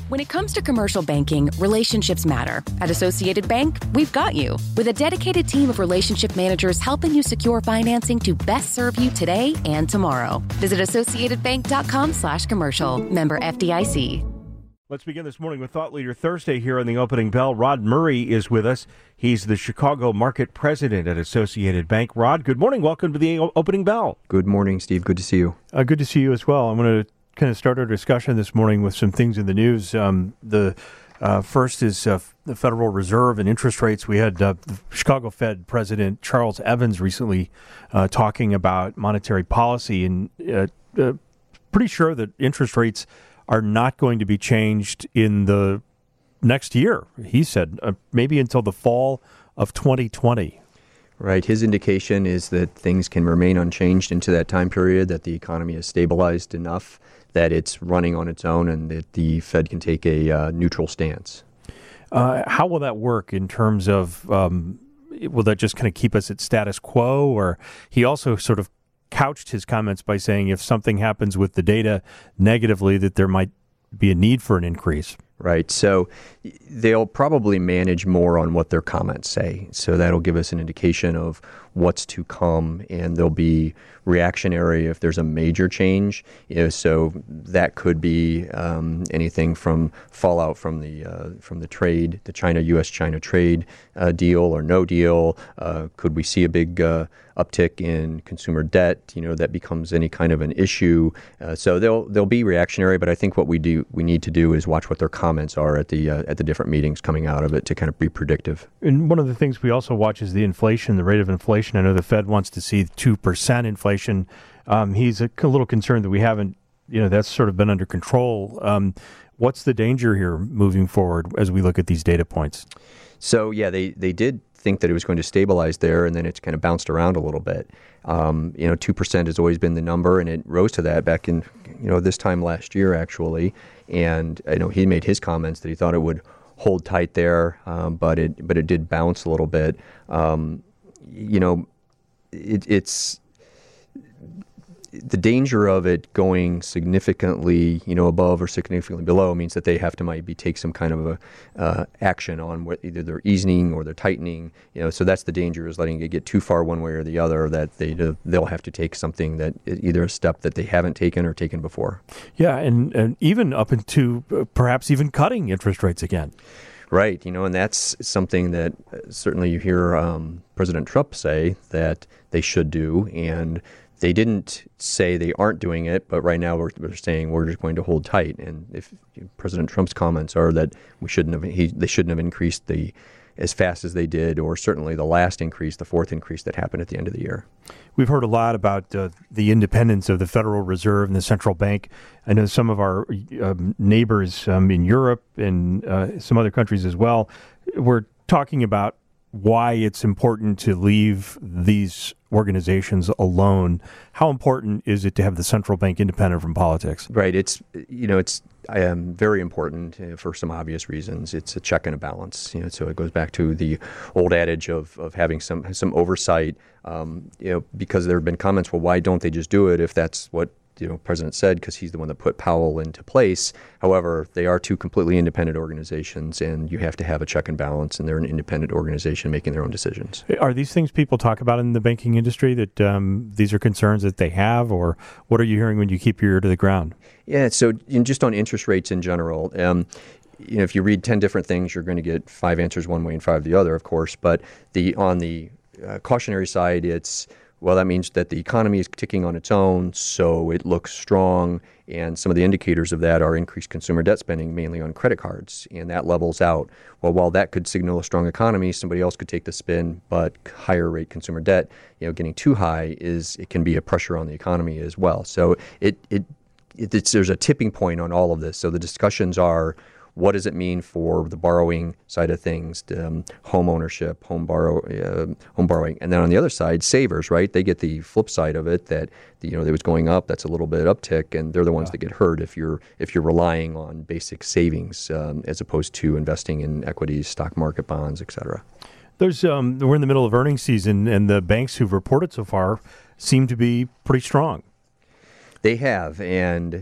When it comes to commercial banking, relationships matter. At Associated Bank, we've got you. With a dedicated team of relationship managers helping you secure financing to best serve you today and tomorrow. Visit AssociatedBank.com/commercial. Member FDIC. Let's begin this morning with Thought Leader Thursday here on the opening bell. Rod Murray is with us. He's the Chicago Market President at Associated Bank. Rod, good morning. Welcome to the opening bell. Good morning, Steve. Good to see you. Good to see you as well. I'm going to kind of start our discussion this morning with some things in the news. The first is the Federal Reserve and interest rates. We had the Chicago Fed President Charles Evans recently talking about monetary policy and pretty sure that interest rates are not going to be changed in the next year. He said maybe until the fall of 2020. Right. His indication is that things can remain unchanged into that time period, that the economy is stabilized enough that it's running on its own and that the Fed can take a neutral stance. How will that work in terms of, will that just kind of keep us at status quo? Or he also sort of couched his comments by saying if something happens with the data negatively, that there might be a need for an increase. Right. So they'll probably manage more on what their comments say. So that'll give us an indication of what's to come, and they'll be reactionary if there's a major change. So that could be anything from fallout from the trade, the U.S.-China trade deal or no deal. Could we see a big uptick in consumer debt? That becomes any kind of an issue. So they'll be reactionary, but I think what we need to do is watch what their comments are at the different meetings coming out of it to kind of be predictive. And one of the things we also watch is the inflation, the rate of inflation. I know the Fed wants to see 2% inflation. He's a little concerned that we haven't, that's sort of been under control. What's the danger here moving forward as we look at these data points? So, yeah, they did think that it was going to stabilize there, and then it's kind of bounced around a little bit. 2% has always been the number, and it rose to that back in, this time last year, actually. And I know he made his comments that he thought it would hold tight there, but it did bounce a little bit. It's the danger of it going significantly, above or significantly below means that they have to maybe take some kind of a action on what either they're easing or they're tightening. So that's the danger, is letting it get too far one way or the other, that they'll have to take something that either a step that they haven't taken or taken before. Yeah, and even up into perhaps even cutting interest rates again. Right, and that's something that certainly you hear President Trump say that they should do, and they didn't say they aren't doing it, but right now we're saying we're just going to hold tight. And if President Trump's comments are that they shouldn't have increased as fast as they did, or certainly the last increase, the fourth increase that happened at the end of the year. We've heard a lot about the independence of the Federal Reserve and the central bank. I know some of our neighbors in Europe and some other countries as well were talking about why it's important to leave these organizations alone. How important is it to have the central bank independent from politics? Right. It's very important for some obvious reasons. It's a check and a balance. So it goes back to the old adage of having some oversight. Because there have been comments, well, why don't they just do it if that's what President said, because he's the one that put Powell into place. However, they are two completely independent organizations, and you have to have a check and balance, and they're an independent organization making their own decisions. Are these things people talk about in the banking industry, that these are concerns that they have, or what are you hearing when you keep your ear to the ground? Yeah, so just on interest rates in general, if you read 10 different things, you're going to get 5 answers one way and 5 the other, of course. But on the cautionary side, that means that the economy is ticking on its own, so it looks strong, and some of the indicators of that are increased consumer debt spending, mainly on credit cards, and that levels out. Well, while that could signal a strong economy, somebody else could take the spin, but higher rate consumer debt, getting too high it can be a pressure on the economy as well. So there's a tipping point on all of this. So the discussions are, what does it mean for the borrowing side of things, home ownership, home borrowing, and then on the other side, savers, right? They get the flip side of it, that it was going up. That's a little bit uptick, and they're the ones that get hurt if you're relying on basic savings as opposed to investing in equities, stock market, bonds, et cetera. We're in the middle of earnings season, and the banks who've reported so far seem to be pretty strong. They have, and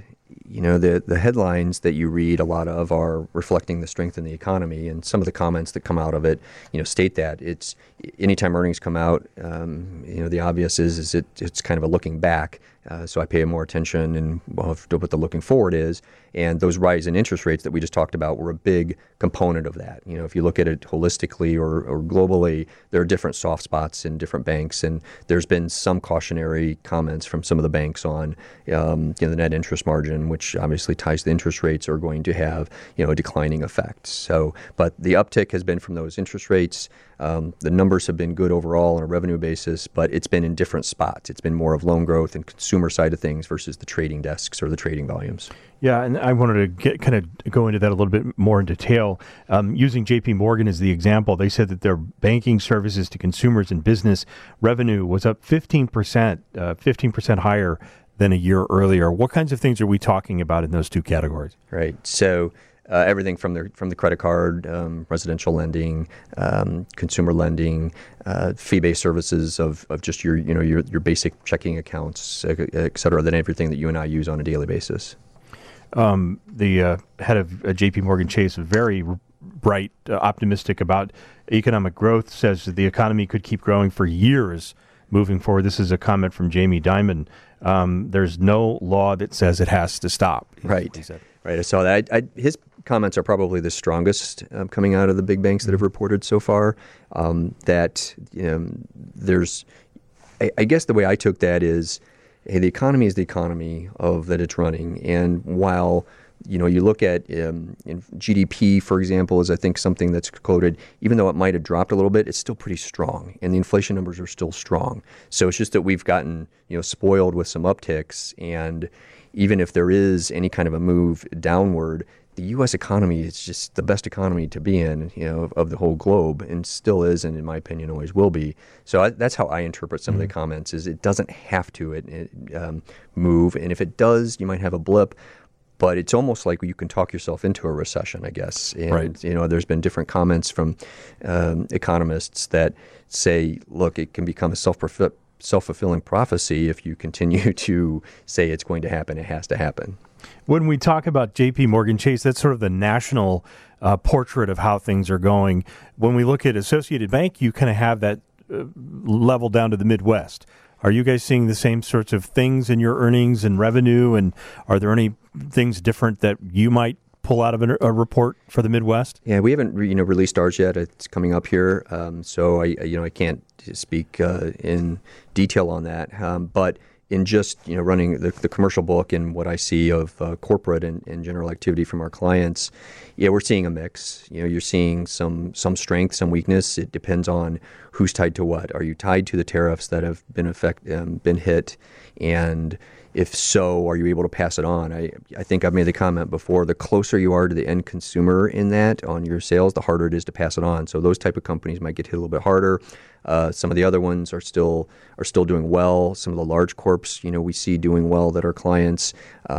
the headlines that you read, a lot of are reflecting the strength in the economy, and some of the comments that come out of it, state that. It's anytime earnings come out, the obvious is it's kind of a looking back. So I pay more attention and what the looking forward is. And those rise in interest rates that we just talked about were a big component of that. If you look at it holistically or globally, there are different soft spots in different banks. And there's been some cautionary comments from some of the banks on the net interest margin, which obviously ties to the interest rates, are going to have a declining effect. So, but the uptick has been from those interest rates. The numbers have been good overall on a revenue basis, but it's been in different spots. It's been more of loan growth and consumer side of things versus the trading desks or the trading volumes. Yeah, and I wanted to go into that a little bit more in detail. Using J.P. Morgan as the example, they said that their banking services to consumers and business revenue was up 15% higher than a year earlier. What kinds of things are we talking about in those two categories? Right. So everything from the credit card, residential lending, consumer lending, fee-based services of just your basic checking accounts, et cetera, than everything that you and I use on a daily basis. The head of J.P. Morgan Chase, very bright, optimistic about economic growth, says that the economy could keep growing for years moving forward. This is a comment from Jamie Dimon. There's no law that says it has to stop. Right. Right. I saw that. His comments are probably the strongest coming out of the big banks that have reported so far. There's, I guess the way I took that is, hey, the economy is the economy of that it's running. And while, you look at in GDP, for example, is I think something that's quoted, even though it might have dropped a little bit, it's still pretty strong. And the inflation numbers are still strong. So it's just that we've gotten, spoiled with some upticks. And even if there is any kind of a move downward, the U.S. economy is just the best economy to be in, of the whole globe, and still is, and in my opinion, always will be. So that's how I interpret some of the comments, is it doesn't have to move. And if it does, you might have a blip. But it's almost like you can talk yourself into a recession, I guess. And, right. There's been different comments from economists that say, look, it can become a self-fulfilling prophecy if you continue to say it's going to happen, it has to happen. When we talk about J.P. Morgan Chase, that's sort of the national portrait of how things are going. When we look at Associated Bank, you kind of have that level down to the Midwest. Are you guys seeing the same sorts of things in your earnings and revenue? And are there any things different that you might pull out of a report for the Midwest? Yeah, we haven't released ours yet. It's coming up here, so I can't speak in detail on that. But in just running the commercial book and what I see of corporate and general activity from our clients, we're seeing a mix. You're seeing some strength, some weakness. It depends on who's tied to what. Are you tied to the tariffs that have been hit? And if so, are you able to pass it on? I think I've made the comment before, the closer you are to the end consumer in that on your sales, the harder it is to pass it on. So those type of companies might get hit a little bit harder. Some of the other ones are still doing well. Some of the large corps, we see doing well, that our clients,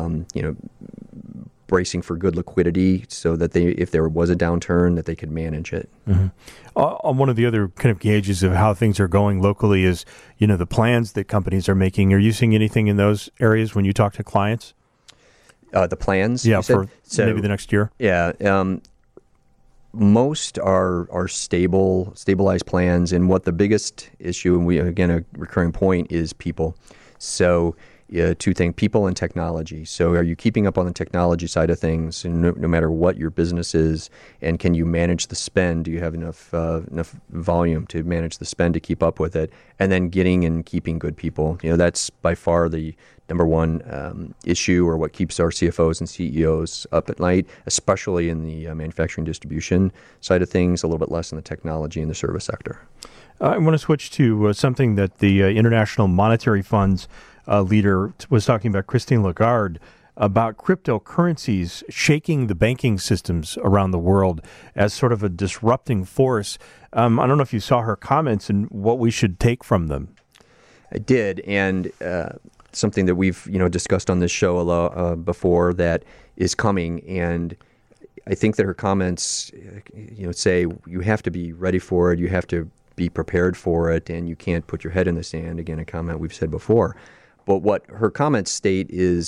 bracing for good liquidity so that if there was a downturn, that they could manage it. Mm-hmm. One of the other kind of gauges of how things are going locally is, the plans that companies are making. Are you seeing anything in those areas when you talk to clients? The plans? Yeah, for maybe the next year? Yeah. Most are stabilized plans, and what the biggest issue, and a recurring point, is people. So two things, people and technology. So are you keeping up on the technology side of things, no matter what your business is, and can you manage the spend? Do you have enough volume to manage the spend to keep up with it? And then getting and keeping good people. That's by far the number one issue, or what keeps our CFOs and CEOs up at night, especially in the manufacturing distribution side of things, a little bit less in the technology and the service sector. I want to switch to something that the International Monetary Fund's leader was talking about, Christine Lagarde, about cryptocurrencies shaking the banking systems around the world as sort of a disrupting force. I don't know if you saw her comments and what we should take from them. I did, and something that we've discussed on this show a lot before that is coming, and I think that her comments say you have to be ready for it, you have to be prepared for it, and you can't put your head in the sand. Again, a comment we've said before. But what her comments state is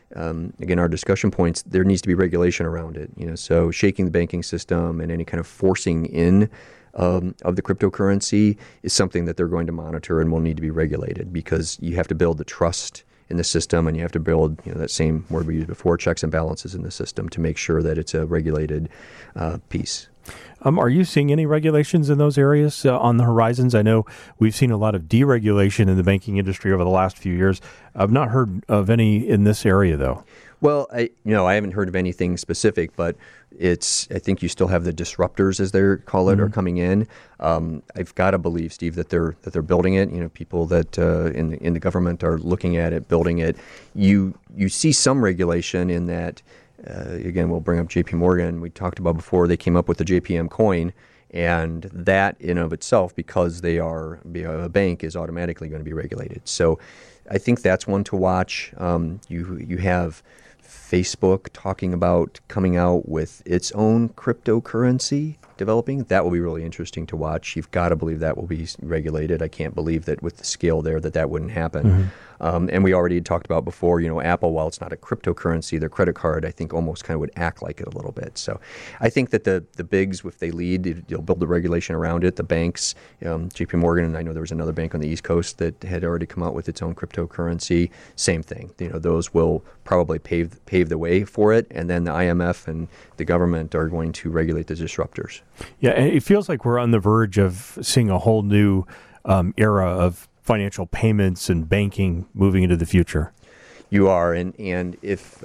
again, our discussion points, there needs to be regulation around it. So shaking the banking system and any kind of forcing in of the cryptocurrency is something that they're going to monitor and will need to be regulated, because you have to build the trust in the system, and you have to build, that same word we used before, checks and balances in the system to make sure that it's a regulated piece. Are you seeing any regulations in those areas on the horizons? I know we've seen a lot of deregulation in the banking industry over the last few years. I've not heard of any in this area, though. Well, I haven't heard of anything specific, but I think you still have the disruptors, as they call it, are coming in. I've got to believe, Steve, that they're building it. People that in the government are looking at it, building it. You see some regulation in that. Again, we'll bring up J.P. Morgan. We talked about before, they came up with the JPM coin, and that in of itself, because they are a bank, is automatically going to be regulated. So I think that's one to watch. You have Facebook talking about coming out with its own cryptocurrency developing. That will be really interesting to watch. You've got to believe that will be regulated. I can't believe that with the scale there that wouldn't happen. And we already talked about before, Apple, while it's not a cryptocurrency, their credit card, I think, almost kind of would act like it a little bit. So I think that the bigs, if they lead, you'll build the regulation around it. The banks, JP Morgan, and I know there was another bank on the East Coast that had already come out with its own cryptocurrency. Same thing. Those will probably pave the way for it. And then the IMF and the government are going to regulate the disruptors. Yeah, and it feels like we're on the verge of seeing a whole new era of financial payments and banking moving into the future. You are, and if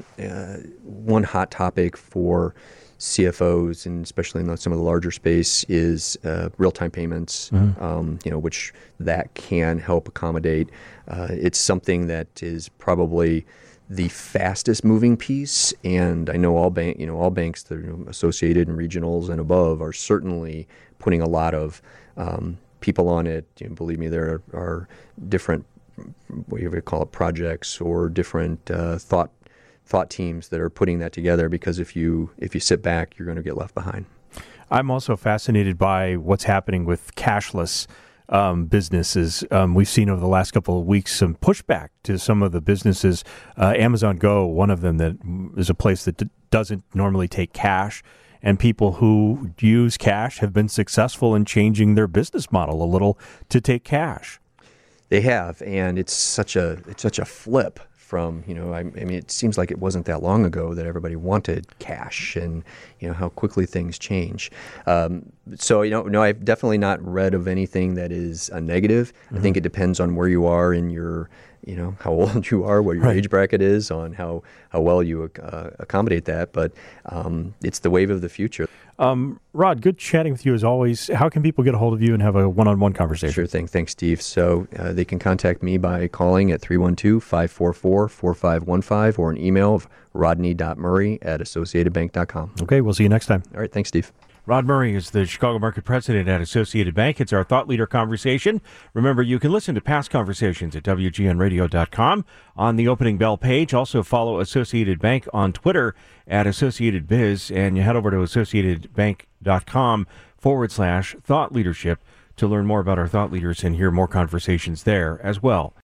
one hot topic for CFOs, and especially in some of the larger space, is real-time payments, which that can help accommodate. It's something that is probably the fastest moving piece, and I know all banks that are associated and regionals and above are certainly putting a lot of people on it. Believe me, there are different, what you would call it, projects or different thought teams that are putting that together, because if you sit back, you're going to get left behind. I'm also fascinated by what's happening with cashless businesses. We've seen over the last couple of weeks some pushback to some of the businesses. Amazon Go, one of them, that is a place that doesn't normally take cash. And people who use cash have been successful in changing their business model a little to take cash. They have, and it's such a flip from, I mean, it seems like it wasn't that long ago that everybody wanted cash, and how quickly things change. So no, I've definitely not read of anything that is a negative. I think it depends on where you are in your, how old you are, what your age bracket is, on how well you accommodate that. But it's the wave of the future. Rod, good chatting with you as always. How can people get a hold of you and have a one-on-one conversation? Sure thing. Thanks, Steve. So they can contact me by calling at 312-544-4515 or an email of rodney.murray@associatedbank.com. Okay, we'll see you next time. All right, thanks, Steve. Rod Murray is the Chicago Market President at Associated Bank. It's our Thought Leader Conversation. Remember, you can listen to past conversations at WGNradio.com on the opening bell page. Also follow Associated Bank on Twitter at AssociatedBiz, and you head over to associatedbank.com/thought leadership to learn more about our thought leaders and hear more conversations there as well.